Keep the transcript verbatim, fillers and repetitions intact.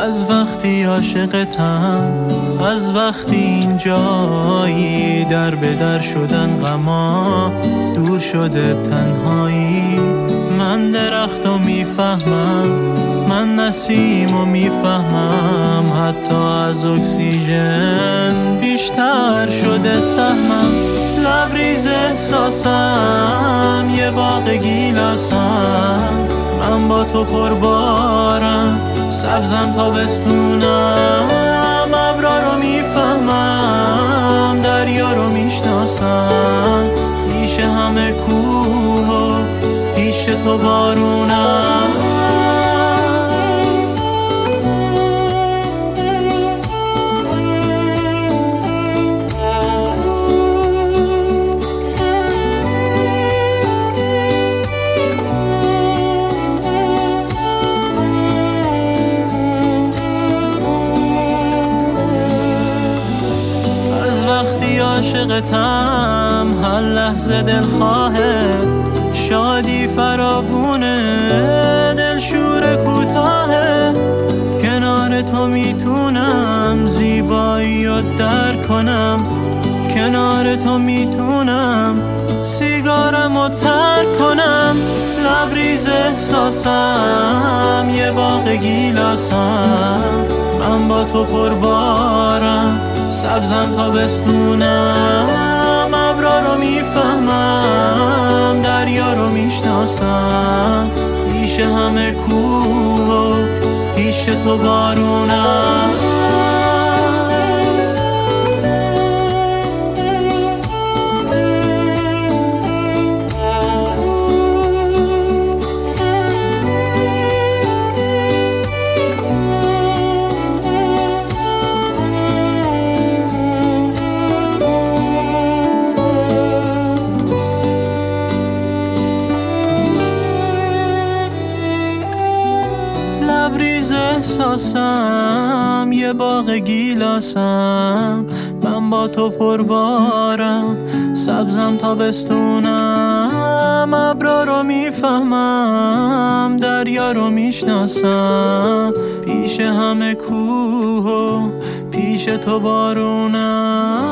از وقتی عاشقتم، از وقتی اینجایی، در به در شدن غما، دور شده تنهایی. من درختو میفهمم، من نسیمو میفهمم، حتی از اکسیژن بیشتر شده سهمم. لبریز احساسم، یه باغ گیلاسم، من با تو پربارم، سبزم تابستونم. ابرا رو میفهمم، دریا رو میشناسم، پیش همه کوه و پیش تو بارونم. وقتی عاشقتم، هر لحظه دلخواهه، شادی فراوونه، دل شور کوتاهه. کنار تو میتونم زیبایی رو درک کنم، کنار تو میتونم سیگارم رو ترک کنم. لبریز احساسم، یه باغ گیلاسم، من با تو پربارم، سبزم تابستونم. ابرا رو میفهمم، دریا رو میشناسم، پیش همه کوه و پیش تو بارونم. لبریز احساسم، یه باغ گیلاسم، من با تو پربارم، سبزم تابستونم. ابرا رو میفهمم، دریا رو میشناسم، پیش همه کوه و پیش تو بارونم.